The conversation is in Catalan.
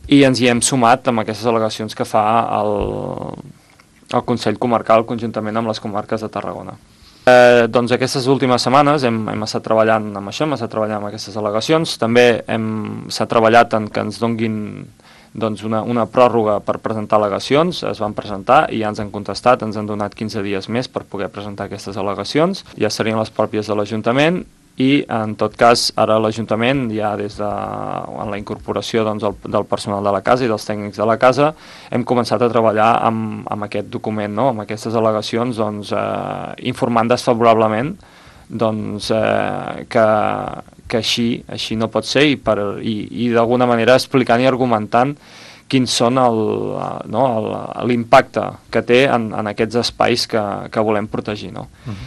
i ens hi hem sumat amb aquestes al·legacions que fa el Consell Comarcal conjuntament amb les comarques de Tarragona. Doncs aquestes últimes setmanes hem estat treballant amb això, hem estat treballant amb aquestes al·legacions. També s'ha treballat en que ens donguin una pròrroga per presentar al·legacions. Es van presentar i ja ens han contestat, ens han donat 15 dies més per poder presentar aquestes al·legacions. Ja serien les pròpies de l'Ajuntament i en tot cas ara l'Ajuntament ja des de la incorporació del personal de la casa i dels tècnics de la casa hem començat a treballar amb aquest document, amb aquestes al·legacions, informant desfavorablement que així no pot ser i d'alguna manera explicant i argumentant quins són l'impacte que té en aquests espais que volem protegir.